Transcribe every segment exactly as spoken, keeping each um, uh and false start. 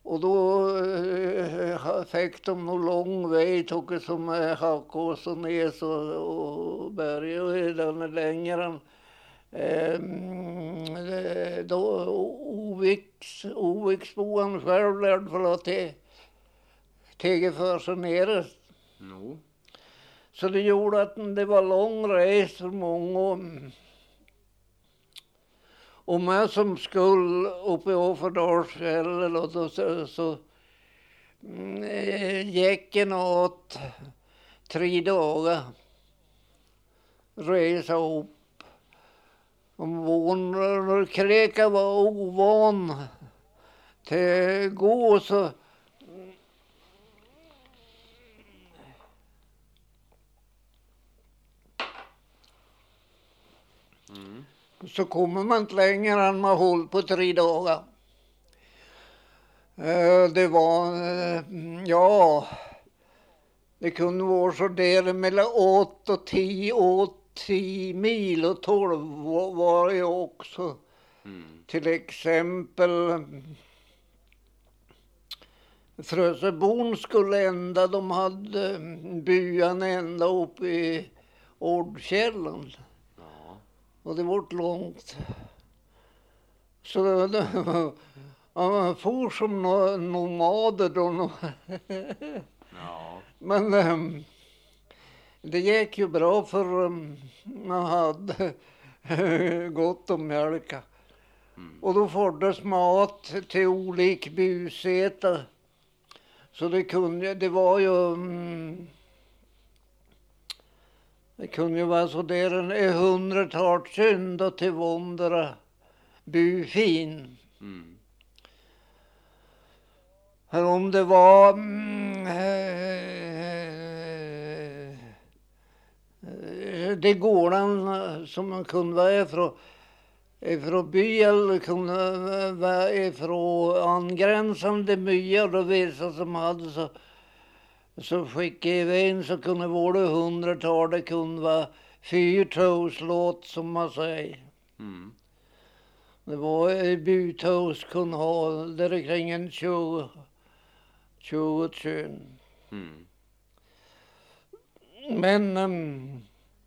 Och då eh, fick de nog lång väg, tog som eh, Hackås och Nes och, och Berg och den längre. Eh, då Oviks, Oviksboan själv lärde för att te, tega för sig nere. No. Så det gjorde att det var lång resa för många. Och med som skulle uppe i Offerdalsfjällen och då så, så mm, gick en åt tre dagar. Resa upp. Om vån kräka var ovan till gå så Mm. så kommer man inte längre än man håll på tre dagar. Uh, det var, uh, ja, det kunde vara så där mellan åtta och tio, åttio mil och tolv var, var det också. Mm. Till exempel Frösebon skulle ända, de hade byan ända upp i Ordkällan. Ja. Och det var långt. Så det, man for som no, nomader då. Ja. Men um, det gick ju bra för um, man hade gott om mjölka. Mm. Och då fordras mat till olika busäta. Så det kunde, det var ju um, det kunde ju vara så där en hundratals synd till våndra bufin. Mm. Här om det var mm, äh, det gården som man kunde vara ifrån, ifrån by eller kunde vara ifrån angränsande byar och vissa som hade så så skickade vi in så kunde vara det hundratal, det kunde vara fyrtåslåt som man säger. Mm. Det var bytås kunde ha där kring en tjugo tjugo tjön. Mm. Men um,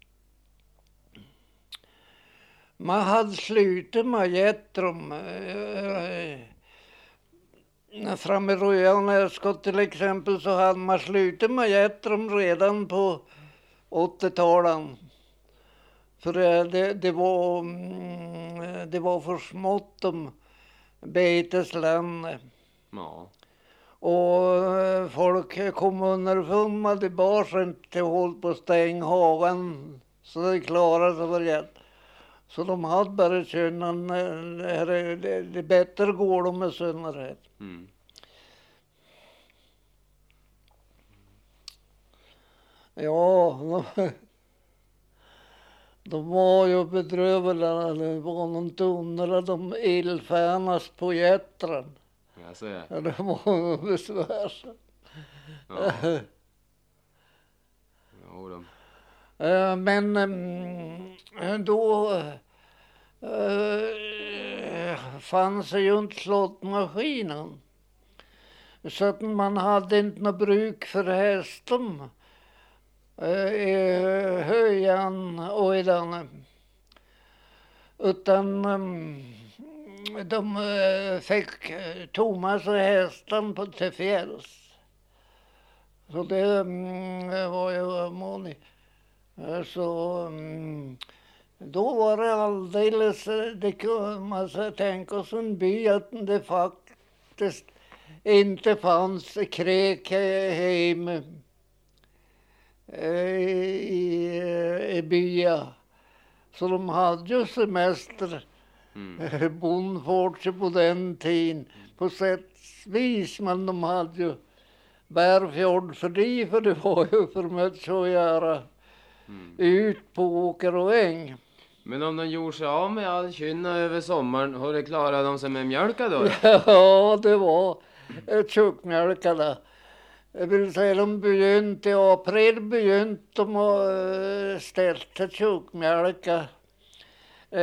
man hade slutat med Jättrum äh, framme i Röjarnäskott till exempel, så hade man slutat med Jättrum redan på åttiotalet. För det, det, var, det var för smått om betesland. Ja. Och folk kom underfund med det bara så inte håll på stänghagen. Så det klarade sig väl jätt. Så de hade bara können, det, det, det bättre går de med synnerhet. Mm. Ja, de, de var ju bedrövliga. Det var någon tunnare, de illfärnas på Jättran. Jag ser. Ja, det var besvärsamt. Ja. Jo då. Uh, men um, då uh, fanns ju inte slottmaskinen. Så att man hade inte något bruk för hästen uh, i höjan och i den. Utan um, de uh, fick Thomas och hästen på till fjälls. Så det um, var ju månigt. Så um, då var det alldeles, det kunde man tänka sig en by att det faktiskt inte fanns kräk hem i, i bya. Så de hade ju semester, mm. bondfård på den tiden på sätt vis, men de hade ju bärfjord för det, för det var ju för mycket att göra. Mm. Ut på åker och äng. Men om de gjorde sig av med all kynna över sommaren, har det klarat de sig med mjölka då? Ja, det var tjockmjölkade. Jag vill säga de begynte i april begynte de att ställa tjockmjölka.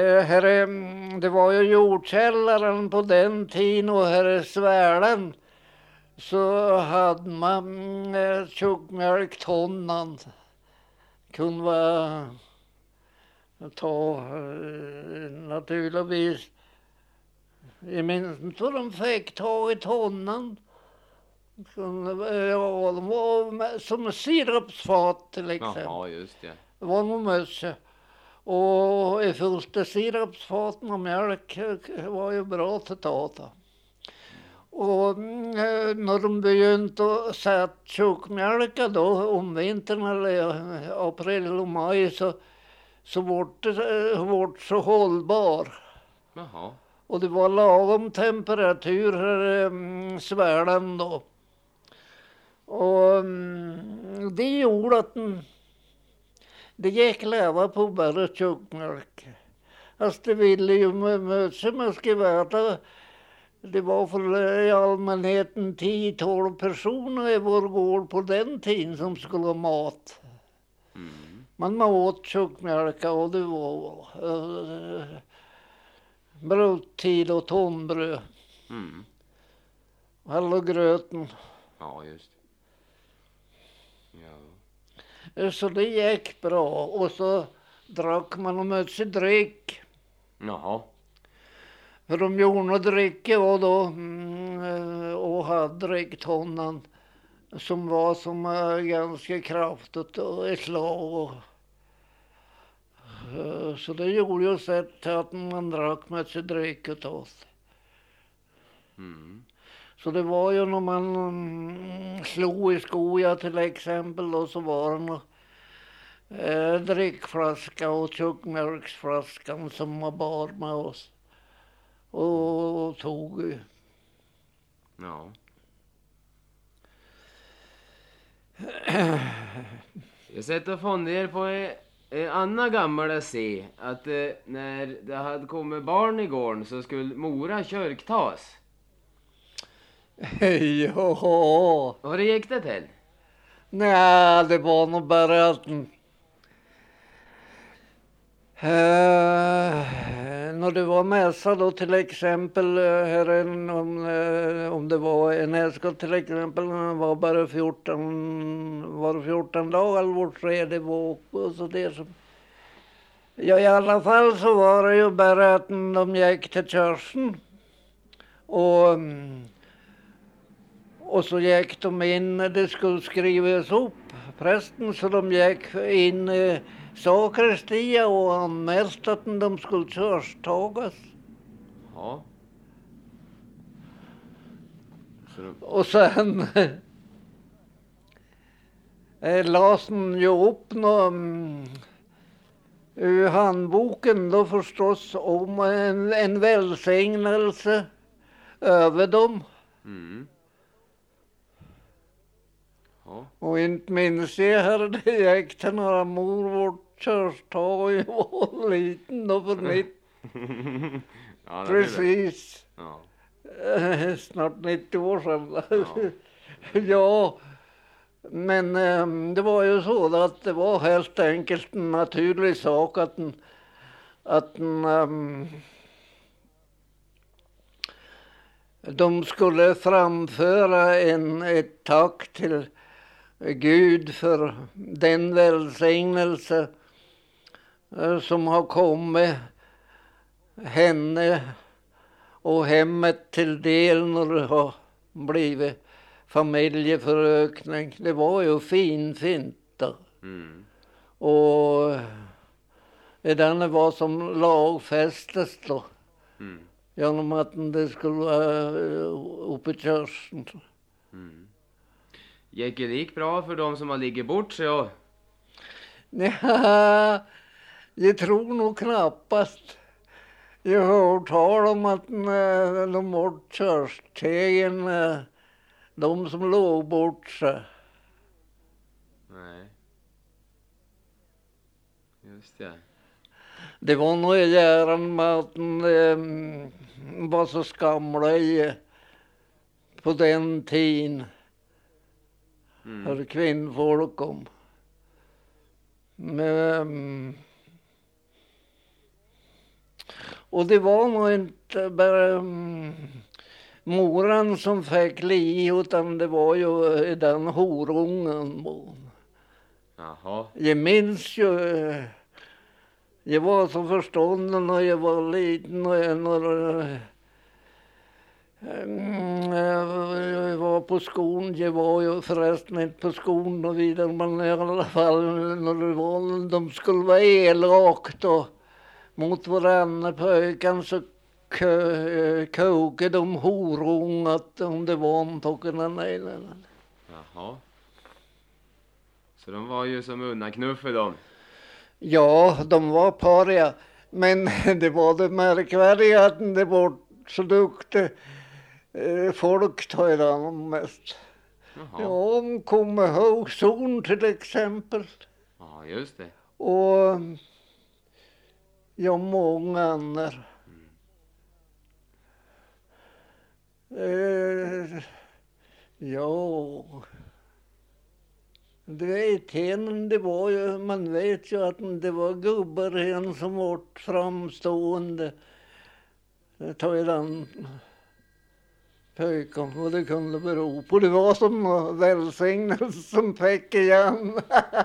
Det var ju jordkällaren på den tiden och här är Svälen. så hade man eh, tjockmjölktonnan. Kunde vara ta eh, naturligtvis. Jag minns inte vad de fick ta i tonnan. Kunde, ja, de var med, som sirapsfat till exempel. Jaha, just det. Det var nog mycket. Och i första sirapsfaten och mjölk var ju bra till tata. Och eh, när de begynte att sätta tjockmjölka då om vintern eller april och maj så, så vart det eh, vart så hållbar. Jaha. Och det var lagom temperatur här eh, svärden då. Och mm, det gjorde att den, det gick leva på bara tjockmjölk. Fast det ville ju mycket man ska veta. Det var för i allmänheten tio tolv personer i vår gård på den tiden som skulle ha mat. Mm. Man åt tjockmjölka och det var äh, brödtid och tonbröd. Mm. Alla gröten. Ja, just. Ja. Så det gick bra. Och så drack man och mycket dryck. Jaha. För de gjorde dricka och då mm, och hade dricktonnan som var som uh, ganska kraftigt och ett slag. Och, uh, så det gjorde ju sett att man drack mycket dryck åt oss. Mm. Så det var ju när man mm, slog i skoja till exempel och så var det nog eh, drickflaska och tjockmjölksflaskan som man bar med oss. Och, och tog. Ja. Jag sätter och funderar på en annan gammal se att eh, när det hade kommit barn i gården så skulle Mora kyrktas. Ja. Och det gick det till? Nej, det var nog bara att Uh, när det var mässa då till exempel uh, här en, om, uh, om det var en äska till exempel var bara fjorton var fjorton dagar eller vart tredje var och så det som ja i alla fall så var det ju bara att de gick till kyrkan och um, och så gick de in när det skulle skrivas upp prästen så de gick in uh, sakristia och anmälde att de skulle körstagas. Ja. Så då... Och sen eh, las den ju upp nå, ur handboken då förstås om en, en välsignelse över dem. Mm. Ja. Och inte minns jag här det gick till några mor vårt körstag och jag var liten då för mitt. Ja, precis. Ja. Eh, snart nittio år sedan. Ja. Ja, men eh, det var ju så att det var helt enkelt en naturlig sak att en, att en, um, de skulle framföra en, ett tack till Gud för den välsignelse eh, som har kommit henne och hemmet till del när det har blivit familjeförökning. Det var ju fin fint då. Mm. Och den var som lagfästes då. Mm. Genom att det skulle vara uppe i kyrkan. Mm. Gick det gick bra för de som har ligger bort sig och... Nej, jag tror nog knappast. Jag har hört tal om att när de bort körstegen, de som låg bort sig. Nej. Just det. Det var nog i järan med att den eh, var så skamlig på den tiden. Mm. För kvinnfolk kom. Men, och det var nog inte bara um, moran som fick li, utan det var ju den horungen. Jaha. Jag minns ju, jag var så förstånden när jag var liten och jag, när jag var på skolan. Jag var ju förresten inte på skolan och vidare, men i alla fall när det var, de skulle vara elakt och mot varandra pojken så kokade de horungat om det var en tockarna. Nej, nej, nej. Jaha. Så de var ju som unnaknuffe de. Ja, de var paria. Men det var det märkvärdiga att det var så duktiga eh, folk tar dem mest. Jaha. Ja, de kom ihåg zon till exempel. Ja, just det. Och ja, många andra. Eh, ja, du vet, hen, det var ju, man vet ju att det var gubbar hen som var framstående. Det tar ju den pöjken och det kunde bero på. Det var som välsignelse som fick igen.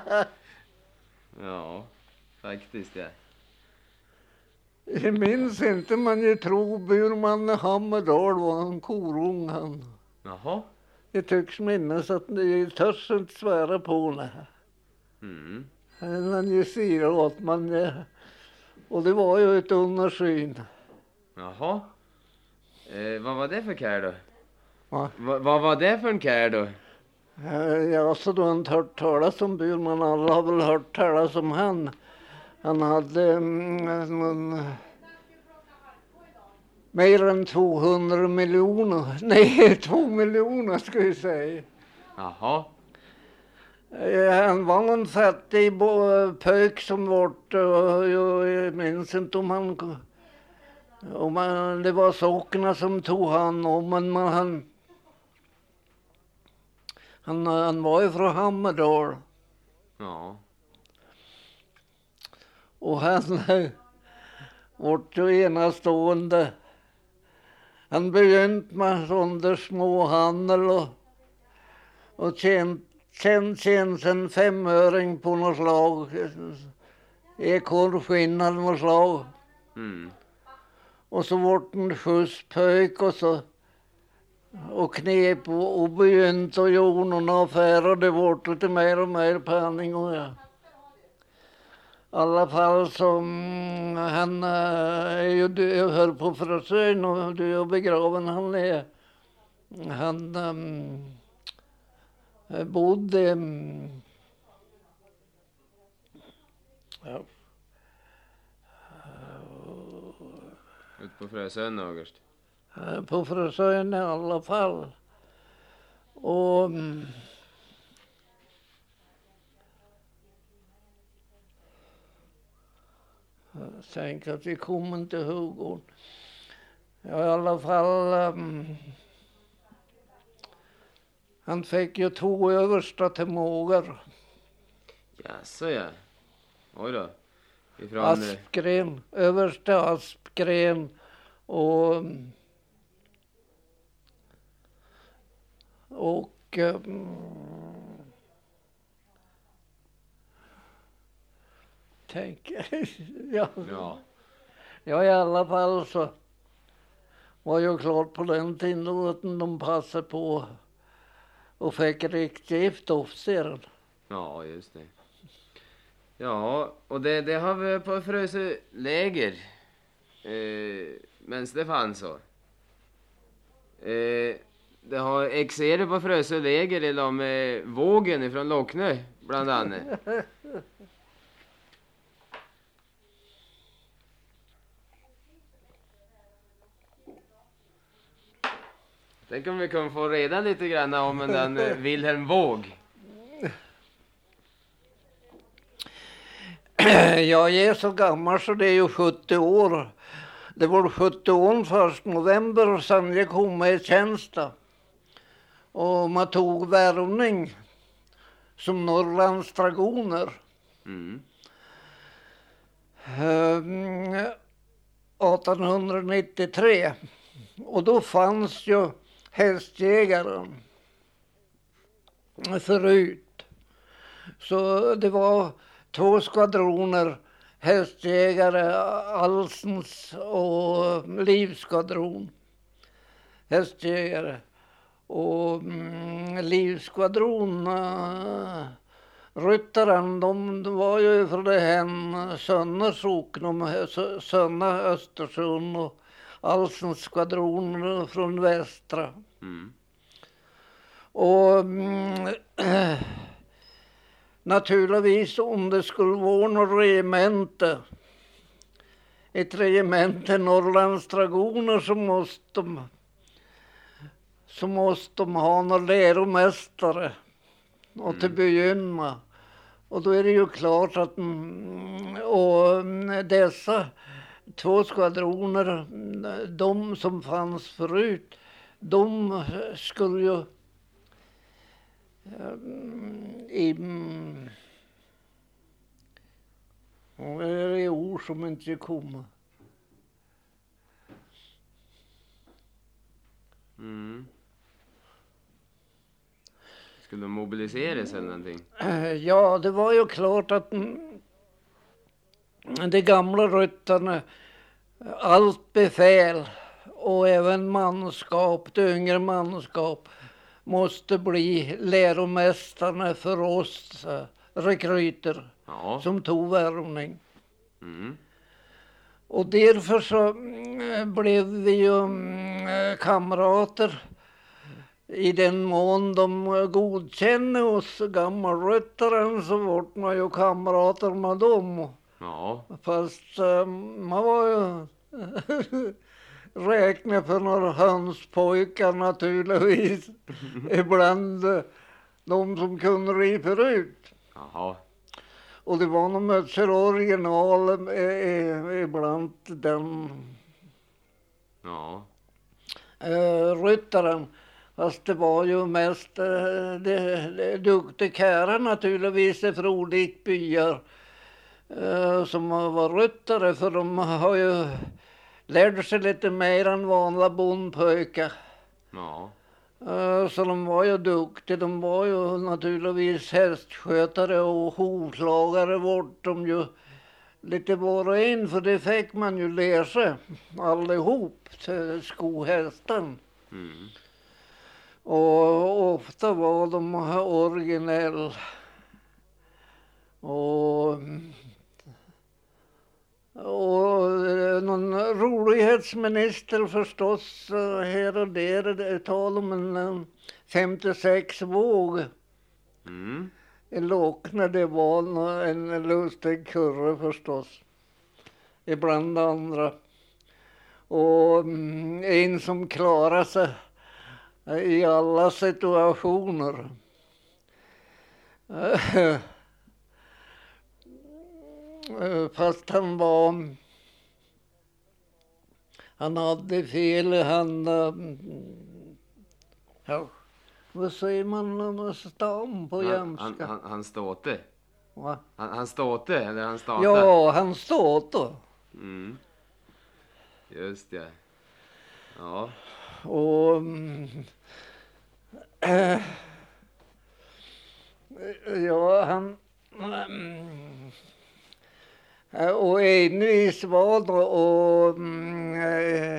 Ja, faktiskt ja. Jag minns inte, men jag tror Burman Hammerdal var en korung han. Jaha. Jag tycks minnas att jag törs inte svära på det. Mm. Men jag säger åt man, och det var ju ett undersyn. Jaha. Eh, vad var det för kär då? Va? Va, vad var det för en kär då? Ja, så du har inte hört talas om Burman, alla har väl hört talas om han. Han hade mm, någon, mer än tvåhundra miljoner. Nej, två miljoner ska jag säga. Jaha. Eh, Han var någon fattig bo- pöjk som vart, och jag, jag minns inte om han, om han, det var sakerna som tog han om, men man, han, han, han var ju från Hammerdal. Ja. Och han vart ju enastående. Han begynte med sån småhandel och, och tjänt Sen känns en femöring på något slag. Ekorrskinn eller något slag. Mm. Och så vart en skjutspöjk och så och knep och, och begynte och gjorde några affärer. Det vart lite mer och mer penning och ja. I alla fall som han är ju död, jag hör på frösön och död och begraven han är. Han um, bodde um, ja. Ut på Frösön överst. På Frösön i alla fall. Och um, jag tänker att vi kommer inte ihåg. Ja, i alla fall um, han fick ju två översta till mågar. Jaså ja. Oj då. Ifrån... Aspgren, översta Aspgren och och um, tänk ja. Ja. Ja, i alla fall så var ju klart på den tiden att de passade på och fick riktigt giftofficer. Ja, just det. Ja, och det, det har vi på Frösö läger. Eh, men det fanns så. Eh, det har exerer på Frösö läger i de med vågen ifrån Locknö, bland annat. Tänk om vi kan få reda lite grann om den eh, Wilhelm Våg. Jag är så gammal så det är ju sjuttio år. Det var sjuttio år först november sen jag kom med i tjänst. Och man tog värvning som Norrlands dragoner. Mm. Um, artonhundranittiotre. Och då fanns ju hästjägaren förut. Så det var två skvadroner, hästjägare, Alsens och livskvadron. Hästjägare. Och mm, livskvadron, äh, ryttaren, de, de var ju från det här Sönna socken, Sönna Östersund, och Alsens skvadron från västra. Mm. Och mm, äh, naturligtvis om det skulle vara något regemente, ett regemente Norrlands dragoner, så måste de så måste de ha några läromästare och till begynnelse. Och då är det ju klart att mm, och dessa två skvadroner, de som fanns förut, de skulle ju um, i mm, vad är det ord som inte kommer? Mm. Skulle de mobiliseras eller någonting? Ja, det var ju klart att mm, de gamla ryttarna, allt befäl och även manskap, det yngre manskap, måste bli läromästarna för oss äh, rekryter Ja. som tog värvning. Mm. Och därför så mm, blev vi ju mm, kamrater i den mån de godkände oss gammalryttaren, så vart man ju kamrater med dem. Ja. Fast äh, man var ju räknad för några hönspojkar naturligtvis. Ibland äh, de som kunde ri förut. Jaha. Och det var nog mycket original äh, ibland den Ja. äh, ryttaren. Fast det var ju mest äh, det, det duktiga kära naturligtvis från olika byar äh, som var ryttare, för de har ju lärt sig lite mer än vanliga bondpojkar. Ja. Äh, så de var ju duktiga. De var ju naturligtvis hästskötare och hovslagare vart de ju lite var och en, för det fick man ju läsa allihop till skohästen. Mm. Och ofta var de originell. Och, och någon rolighetsminister förstås här och där. Det tal om en femtiosex våg. Mm. En Lockne, det var en lustig kurre förstås. Ibland andra. Och en som klarar sig i alla situationer. Fast han var, han hade fel, han, ja, vad säger man med stam på Han, jämska? han, han, han ståte. Va? Han, han ståte, eller han starta. Ja, han ståte. Mm. Just det. Ja. Och mm, äh, ja, han mm, och envis var då, och mm, äh,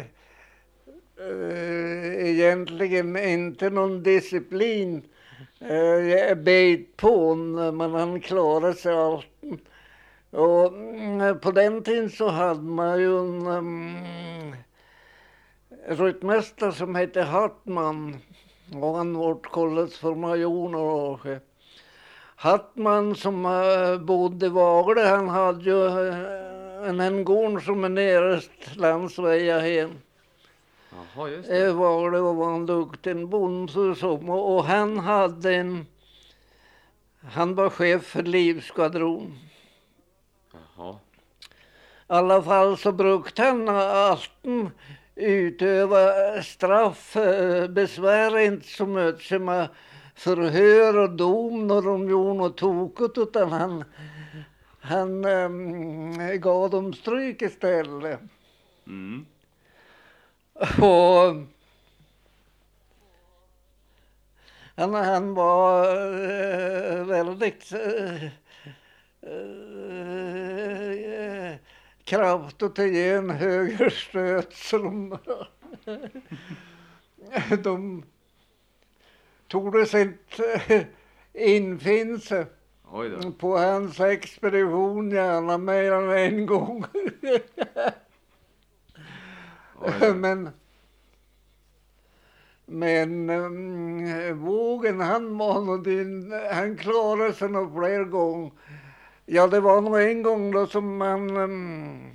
äh, egentligen inte någon disciplin äh, bet på, men han klarade sig allt. Och mm, på den tiden så hade man ju en mm, ryttmästare som hette Hartman, och han vart kallats för major några år sedan. Hartman som uh, bodde i Vagle, han hade ju uh, en, en gård som är närmast landsvägar hem. Jaha, just det. I Vagle var han duktig, en bonde som, och, och han hade en, han var chef för livskvadron. Jaha. I alla fall så brukade han alltid utöva straff, besvär inte så mycket med förhör och dom när de gjorde något tokigt, utan han, han um, gav dem stryk istället. Mm. Och han, han var äh, väldigt äh, äh, kraftigt att ge en höger stöt så de, de tog det sitt äh, infinna sig på hans expedition gärna mer än en gång. men men um, vågen han var nog din, han klarade sig nog fler gånger. Ja, det var nog en gång då som han um,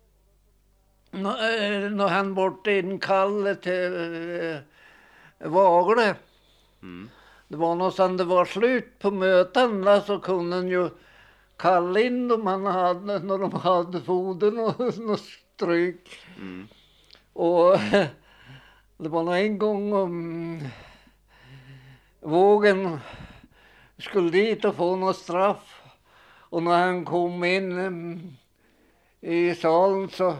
när han bort inkallet till uh, Vagle. Mm. Det var nog sen det var slut på möten där, så kunde han ju kalla in dem han hade när de hade foden och något stryk. Mm. Och det var nog en gång om vågen skulle dit och få något straff. Och när han kom in um, i salen så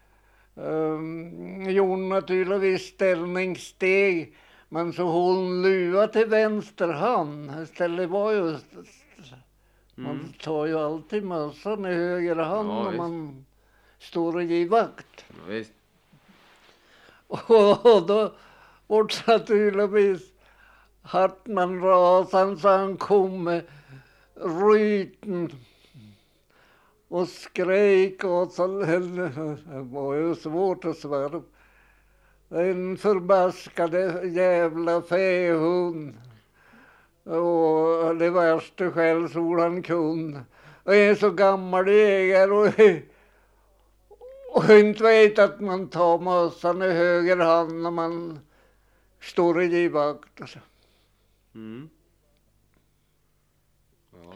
um, gjorde naturligtvis ställningssteg. Men så hon luva till vänster hand. Istället var ju, mm. man tar ju alltid mössan i höger hand ja, när man står och ger vakt. Ja, visst. Och då vart naturligtvis Hartman rasan så han kom med ryten och skrek och så det var ju svårt att svara. En förbaskade jävla fähund. Och det värsta skällsord han kunde. Och är så gammal jägare och, och inte vet att man tar mössan i höger hand när man står i givakt. Mm. Ja.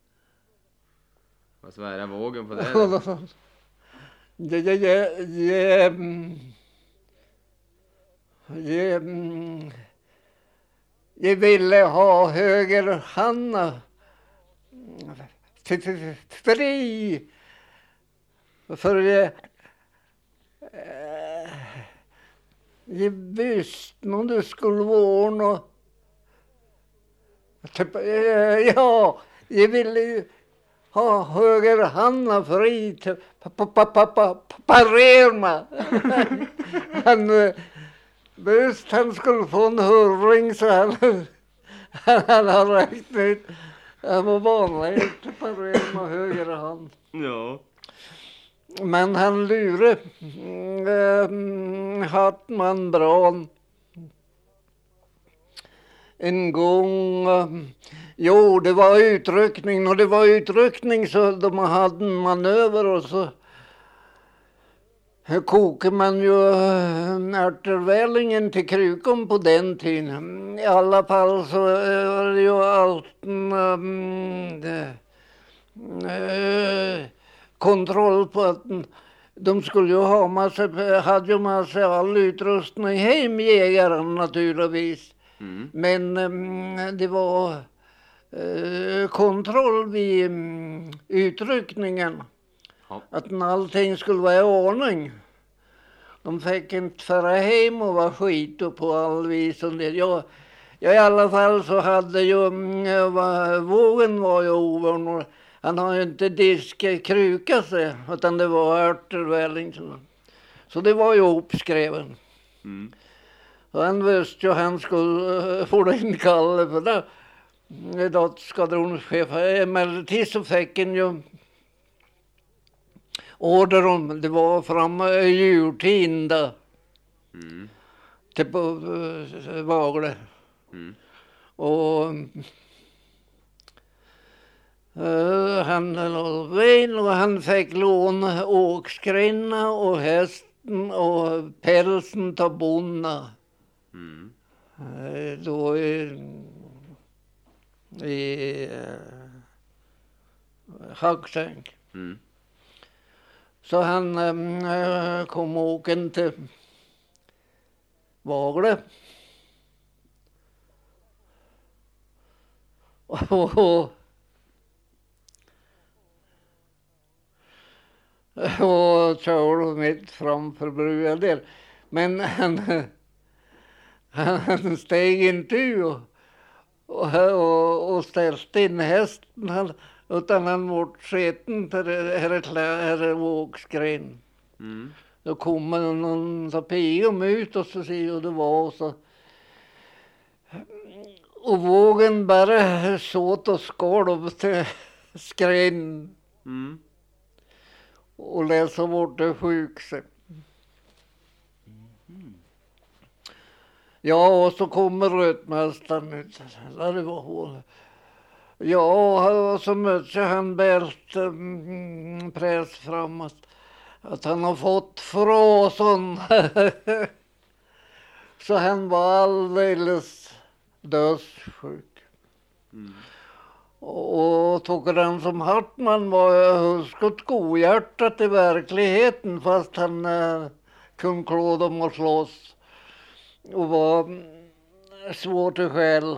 Vad svära vågen på det då? Det, det, det, det, Jag, jag ville ha höger hand fri för jag, jag visste om det skulle vara något typ, ja, jag ville ha höger hand fri till parera. Han visst han skulle få en hurring så han, han har räknat ut. Han var vanligt att parera med höger hand. Ja. Men han lurade äh, Hartman bra. En gång, äh, jo det var utryckning och det var utryckning så de hade en manöver och så kokar man ju ärtervälingen till krukom på den tiden. I alla fall så är det ju allt um, det, uh, kontroll på att de skulle ju ha massa, hade ju massa all utrustning hem jägaren naturligtvis. Mm. Men um, det var uh, kontroll vid um, utryckningen. Ja. Att allting skulle vara i ordning. De fick inte föra hem och vara skit och på all vis. Och det. Jag, jag i alla fall så hade ju, var, vågen var ju ovan. Han har ju inte disk kruka sig, utan det var ärtervälling. Så det var ju uppskriven. Mm. Och han visste ju han skulle få det inkallat för det. Dotskadronschef. Emellertid så fick han ju order om, det var framme i jultiden där. Mm. Till på uh, Vagle. Mm. Och uh, han låg vin och han fick låna åkskrinna och hästen och pälsen till bonna. Mm. Uh, då i, i uh, Hagsänk. Mm. Så han äh, kom åken till Vagle. Och, och, och körde mitt framför bruden där. Men han, han, han steg inte ur och, och, och ställde in hästen, han, utan han vart sketen till herre vågskrin. Mm. Då kom någon så pigom ut och så ser hur det var och så. Och vågen bara såt och skalv till skrin. Mm. Och läsa bort det sjuk sig. Mm. Ja, och så kommer rötmästaren ut. Där det var hon. Ja, och så mötte han bält mm, press framåt. Att han har fått fråson. Så han var alldeles dödssjuk. Mm. Och tog den som Hartman var huskot godhjärtat i verkligheten, fast han eh, kunde klå dem och slåss och var mm, svår till själ.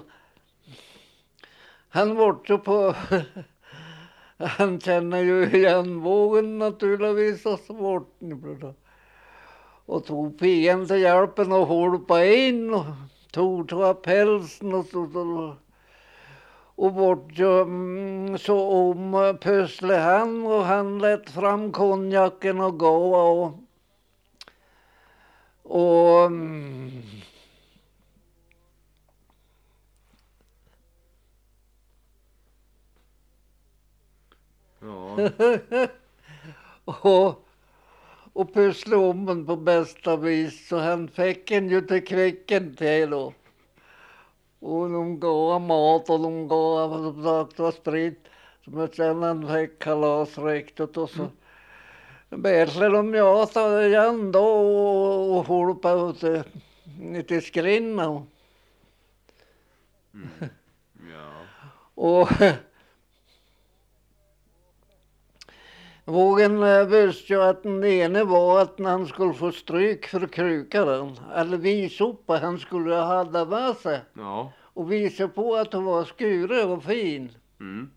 Han var på han känner ju igen vågen naturligtvis och så bort och tog pigen till hjälpen och holpa in och tog till pälsen och så, så och bort mm, så om pösle han och han lät fram konjaken och gå och och mm, Ja. och och pösle om den på bästa vis så han fick en ju till kvicken till då. Och de gav mat och de gav som sagt var sprit. Som sen han fick kalasräktet och så. Mm. Bärsle de ja så igen då och, och holpa ut lite skrinna. Mm. Ja. Och vågen visste ju att den ene var att han skulle få stryk för krukaren. Eller visopa han skulle ha det med sig. Ja. Och visa på att hon var skure och fin. Mm.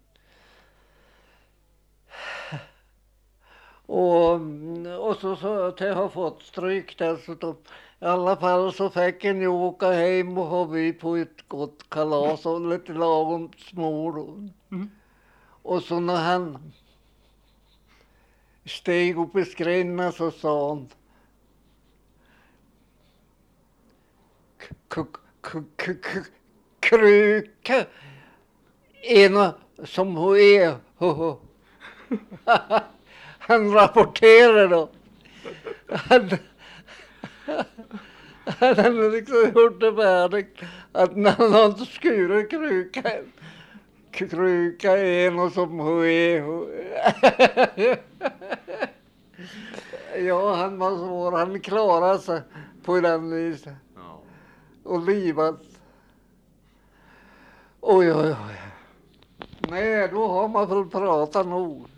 Och, och så så att jag har fått stryk dessutom. I alla fall så fick en ju åka hem och ha vi på ett gott kalas och lite lagom små. Mm. Och så när han steg upp i skrinna så sa han k k k k kruka ena som hon är. Han rapporterar då. Han, han hade liksom gjort det färdigt att när han hade skurit krukan kruka en som hon är. Ja, han var svår. Han klarade sig på den viset. Ja. Och livat. Oj, oj, oj. Nej, då har man väl pratat nog.